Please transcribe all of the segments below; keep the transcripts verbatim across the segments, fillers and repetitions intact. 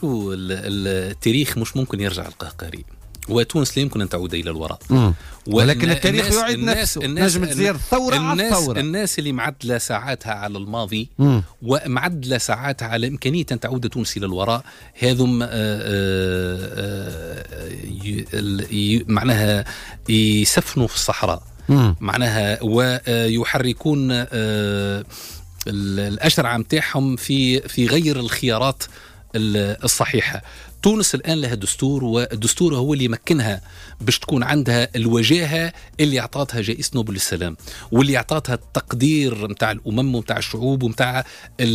شو التاريخ مش ممكن يرجع القهقري، وتونس لا يمكن أن تعود إلى الوراء. ولكن التاريخ يعيد نفسه. نجم تصير ثورة على الثورة. الناس اللي معدلة ساعاتها على الماضي مم. ومعدلة ساعاتها على إمكانية أن تعود تونس إلى الوراء، هذم معناها يسفنوا في الصحراء مم. معناها ويحركون الأشرع متاعهم في في غير الخيارات الصحيحة. تونس الآن لها دستور، والدستور هو اللي يمكنها باش تكون عندها الوجاهة اللي أعطتها جائزة نوبل للسلام، واللي أعطتها التقدير متاع الأمم ومتاع الشعوب ومتاع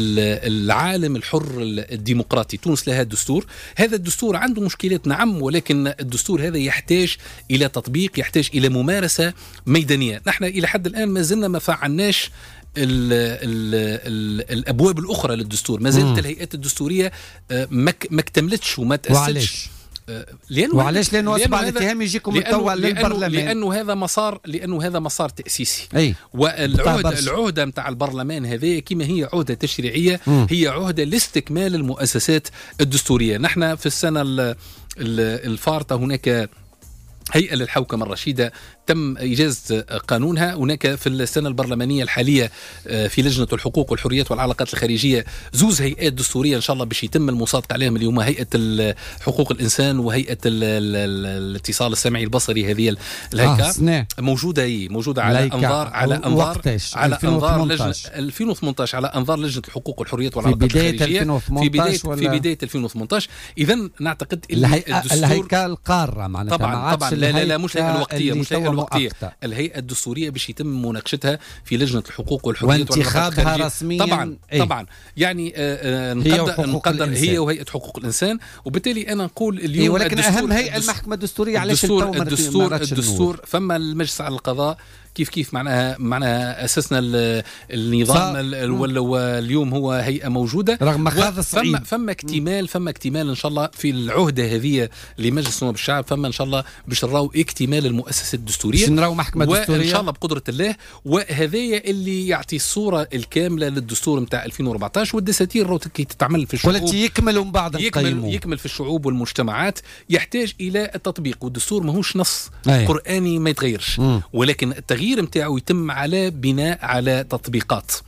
العالم الحر الديمقراطي. تونس لها دستور، هذا الدستور عنده مشكلات نعم، ولكن الدستور هذا يحتاج إلى تطبيق، يحتاج إلى ممارسة ميدانية. نحن إلى حد الآن ما زلنا ما فعلناش ال ال ال الأبواب الأخرى للدستور، ما زالت الهيئات الدستورية ما اكتملتش وما تأسسش. لأنه وعلاش؟ لأنه أصبح الاتهام يجيكم متطوع للبرلمان، لأنه هذا مسار لأنه هذا مسار تأسيسي. أي. والعهدة العهدة متاع البرلمان هذه كما هي عهدة تشريعية، مم. هي عهدة لاستكمال المؤسسات الدستورية. نحن في السنة الفارطة هناك هيئة للحوكمة الرشيدة تم إجازة قانونها. هناك في السنة البرلمانية الحالية في لجنة الحقوق والحريات والعلاقات الخارجية زوز هيئات دستورية إن شاء الله باش يتم المصادقة عليهم اليوم، هيئة حقوق الإنسان وهيئة الاتصال السمعي البصري. هذه الهيئة آه موجودة هي موجودة على أنظار على أنظار على أنظار لجنة ألفين وثمانية عشر على أنظار لجنة الحقوق والحريات والعلاقات الخارجية في بداية في بداية ألفين وثمانية عشر. إذا نعتقد الهيئة القارة معناتها طبعا طبعا لا لا لا مش الهيئة الوقتية مش الهيئة الوقتية الهيئة الدستورية باش يتم مناقشتها في لجنة الحقوق والحريات وانتخابها رسميا. طبعا ايه؟ طبعا يعني آه نقدر نقدر هي وهيئة حقوق الإنسان. وبالتالي أنا نقول اليوم إيه، ولكن أهم هيئة المحكمة الدستورية علاش الدستور الدستور, الدستور فما المجلس على القضاء كيف كيف معناها معناها أسسنا النظام واليوم هو هيئة موجودة رغم هذا الصعيد. فما, فما اكتمال فما اكتمال إن شاء الله في العهدة هذه لمجلس نواب الشعب. فما إن شاء الله باش نراو اكتمال المؤسسات الدستورية، باش نراو محكمة دستورية وإن شاء الله بقدرة الله. وهذايا اللي يعطي الصورة الكاملة للدستور متاع ألفين وأربعة عشر. والدساتير رو كي تتعمل في الشعوب والتي يكمل من بعد يكمل, يكمل في الشعوب والمجتمعات يحتاج إلى التطبيق. والدستور ماهوش نص أي. قرآني ما يتغيرش، م. ولكن التغيير متاعه يتم على بناء على تطبيقات.